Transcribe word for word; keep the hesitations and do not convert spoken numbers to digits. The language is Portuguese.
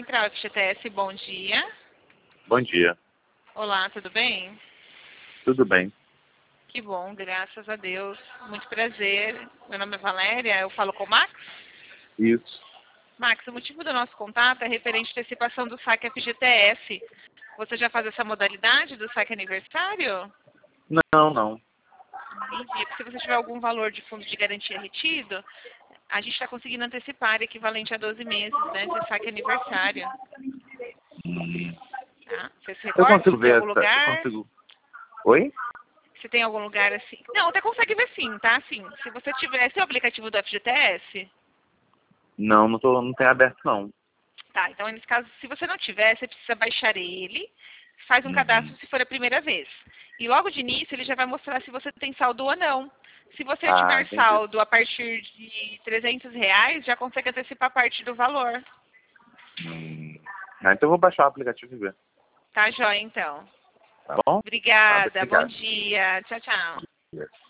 Central F G T S, bom dia. Bom dia. Olá, tudo bem? Tudo bem. Que bom, graças a Deus. Muito prazer. Meu nome é Valéria, eu falo com o Max. Isso. Max, o motivo do nosso contato é referente à antecipação do saque F G T S. Você já faz essa modalidade do saque aniversário? Não, não. Entendi. Se você tiver algum valor de fundo de garantia retido, a gente está conseguindo antecipar equivalente a doze meses, né, de saque aniversário. Hum. Tá? Você se Eu recorda consigo se tem ver algum essa. Eu lugar? consigo. Oi? Se tem algum lugar assim. Não, até consegue ver sim, tá? Sim. Se você tiver. Esse é o aplicativo do F G T S? Não, não, tô, não tem aberto, não. Tá, então nesse caso, se você não tiver, você precisa baixar ele, faz um cadastro Uhum. se for a primeira vez. E logo de início ele já vai mostrar se você tem saldo ou não. Se você Ah, tiver entendi. saldo a partir de trezentos reais, já consegue antecipar parte do valor. Hum. Ah, então eu vou baixar o aplicativo e ver. Tá, joia, então. Tá bom? Ah, Obrigada, bom obrigado. dia. Tchau, tchau. Yes.